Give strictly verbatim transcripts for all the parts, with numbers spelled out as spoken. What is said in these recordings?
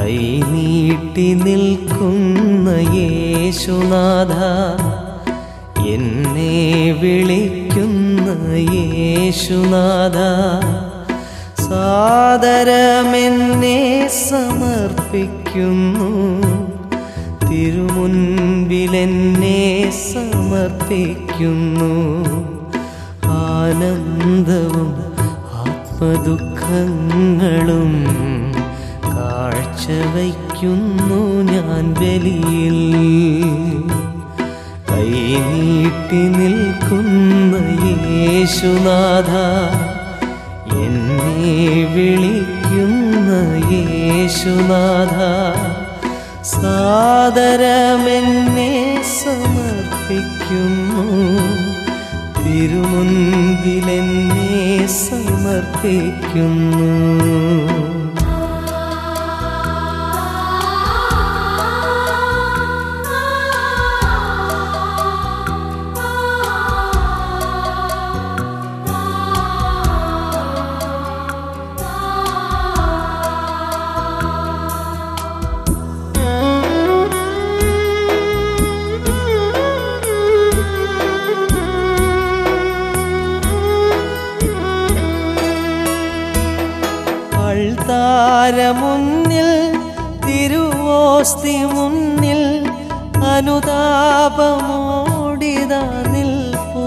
കൈനീട്ടി നിൽക്കുന്ന യേശുനാഥ, എന്നെ വിളിക്കുന്ന യേശുനാഥ, സാദരമെന്നെ സമർപ്പിക്കുന്നു, തിരുമുൻപിലെന്നെ സമർപ്പിക്കുന്നു. ആനന്ദവും ആത്മദുഃഖങ്ങളും കാഴ്ചവയ്ക്കുന്നു ഞാൻ ബലിയിൽ. കൈനീട്ടി നിൽക്കുന്ന യേശുനാഥ, എന്നെ വിളിക്കുന്ന യേശുനാഥ, സാദരമെന്നെ സമർപ്പിക്കുന്നു, തിരുമുൻപിലെന്നെ സമർപ്പിക്കുന്നു. താരമുന്നിൽ തിരുവോസ്തി മുന്നിൽ അനുതാപമോടിതാ നിൽപ്പൂ.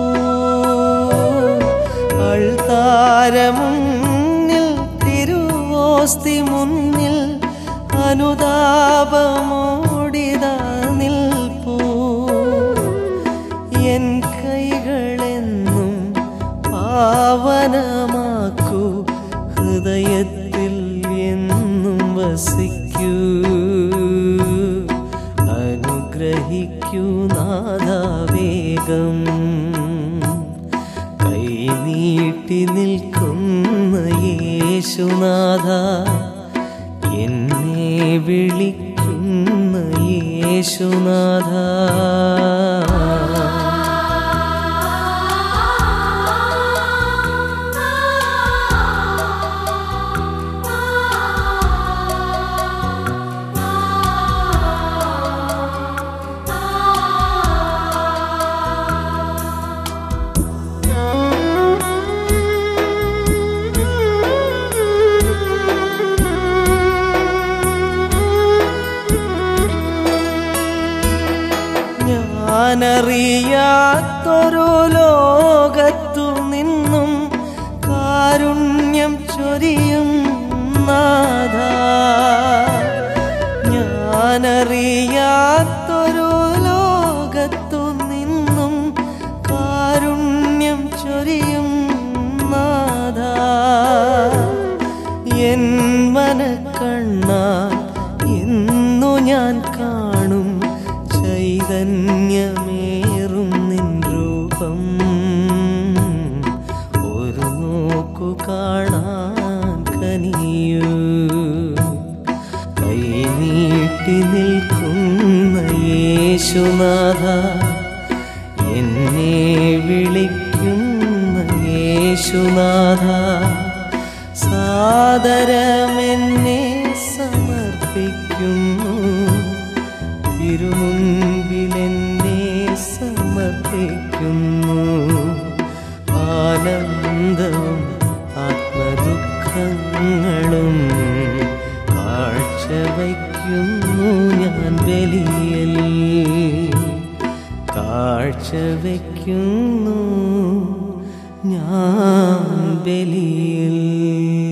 അൾത്താരമുന്നിൽ തിരുവോസ്തി മുന്നിൽ അനുതാപമോടിതാ നിൽപ്പൂ. എൻ കൈകളെന്നും പാവനമാക്കൂ, ഹൃദയത്തിൽ എന്നും വസിക്കൂ. അനുഗ്രഹിക്കൂ നാഥാ വേഗം. കൈനീട്ടി നിൽക്കുന്ന യേശുനാഥ, എന്നെ വിളിക്കുന്ന യേശുനാഥ, ഞാനറിയാത്തൊരു ലോകത്തു നിന്നും കാരുണ്യം ചൊരിയും നാഥ. ഞാനറിയാത്തൊരു ലോകത്തു നിന്നും കാരുണ്യം ചൊരിയും നാഥ. എൻ മനക്കണ്ണാൽ എന്നു ഞാൻ കാണും ചൈതന്യമേറും നിൻ രൂപം. ഒരു നോക്കു കാണാൻ കനിയൂ. കൈനീട്ടി നിൽക്കുന്ന യേശുനാഥ, എന്നെ വിളിക്കുന്ന യേശുനാഥ, സാദരമെന്നെ സമർപ്പിക്കുന്നു, തിരുമുൻപിലെന്നെ സമർപ്പിക്കുന്നു. ആനന്ദവും ആത്മദുഃഖങ്ങളും കാഴ്ചവയ്ക്കുന്നു ഞാൻ ബലിയിൽ. കാഴ്ചവയ്ക്കുന്നു ഞാൻ ബലിയിൽ.